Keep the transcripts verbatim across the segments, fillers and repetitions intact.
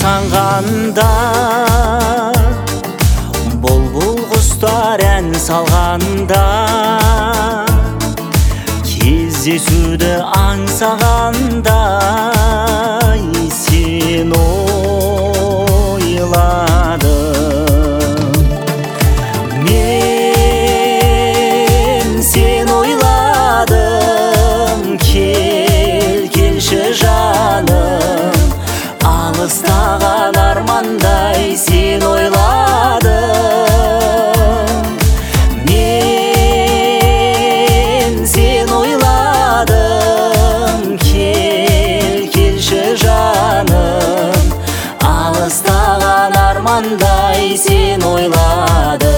аттанғанда, бұлбұл құстар ән салғанда, кездесуді аңсағанда, сен ойладым. Мен сен ойладым, кел, келші жаным, алыстаған армандай сен ойладым. Мен сен ойладым, кел, келші жаным, алыстаған армандай сен ойладым.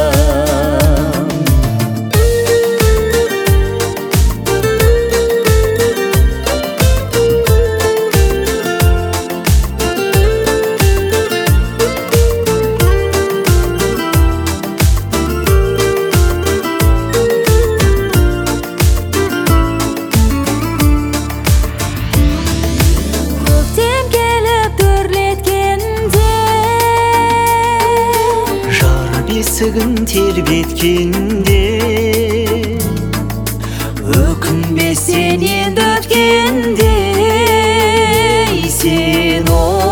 Есігін тербеткенде, өкінбестен енді өткенде, сен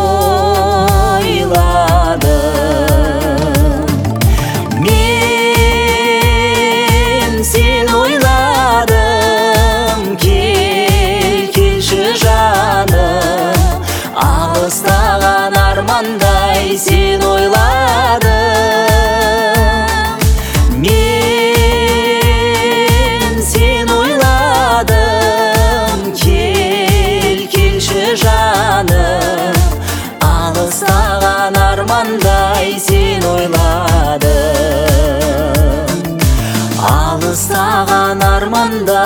ойладым. Мен сен ойладым, кел, келші жаным, алыстаған армандай сен ойладым. Мен сен ойладым, кел, келші жаным, алыстаған армандай сен ойладым. Алыстаған армандай